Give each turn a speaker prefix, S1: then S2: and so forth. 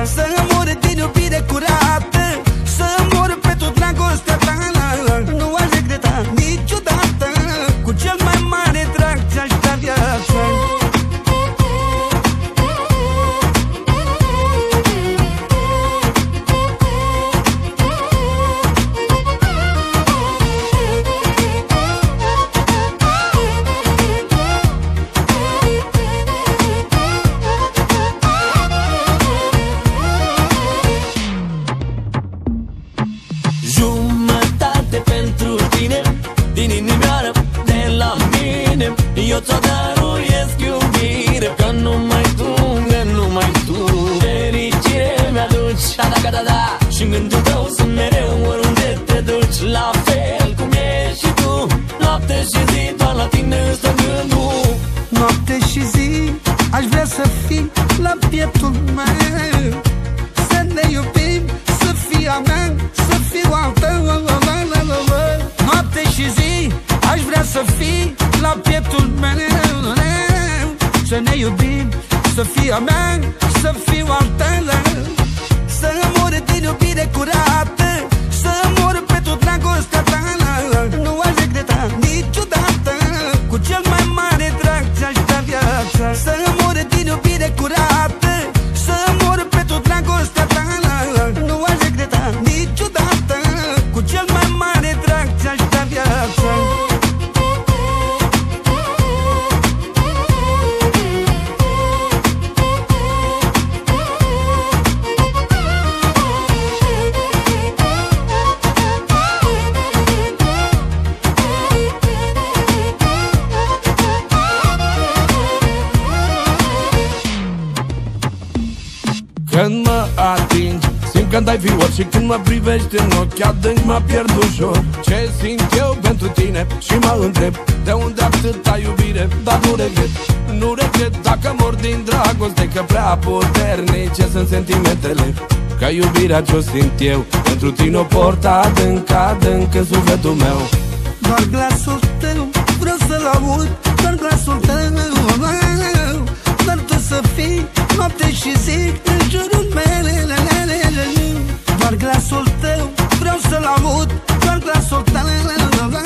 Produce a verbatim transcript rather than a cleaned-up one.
S1: Să mor din iubire curată, să mor pentru dragostea ta. Nu aș regreta niciodată, cu cel mai mare drag ți-aș da viața.
S2: Pentru tine, din inimioară, de la mine, eu ți-o dăruiesc iubire, că numai tu, că numai tu fericire mi-aduci, da, da, da, da. Și în gândul tău sunt mereu oriunde te duci, la fel cum ești și tu. Noapte și zi, doar la tine stă gândul.
S1: Noapte și zi, aș vrea să fii la pieptul meu, să ne iubim, să fii a mea, să fiu al tău. Noapte și zi, aș vrea să fii la pieptul meu, să ne iubim, să fii a mea, să fiu al tău. Să mor din iubire curată, să mor pentru dragostea ta. Nu aș regreta niciodată, cu cel mai mare drag ți-aș da viața. Să mor din iubire curată, să mor pentru dragostea ta. Nu aș regreta niciodată, cu cel mai mare drag ți-aș da viața.
S3: Când mă atingi, simt că dai fior, și când mă privești în ochi adânc mă pierd ușor. Ce simt eu pentru tine și mă întreb, de unde atâta iubire? Dar nu regret, nu regret dacă mor din dragoste, că prea puternice sunt sentimentele. Ca iubirea ce-o simt eu pentru tine o port adânc, adânc în sufletul meu.
S1: Doar glasul tău vreau să-l aud, doar glasul tău, doar tu să fii noapte și zi în jurul meu. Doar glasul tău vreau să-l aud, doar glasul tău,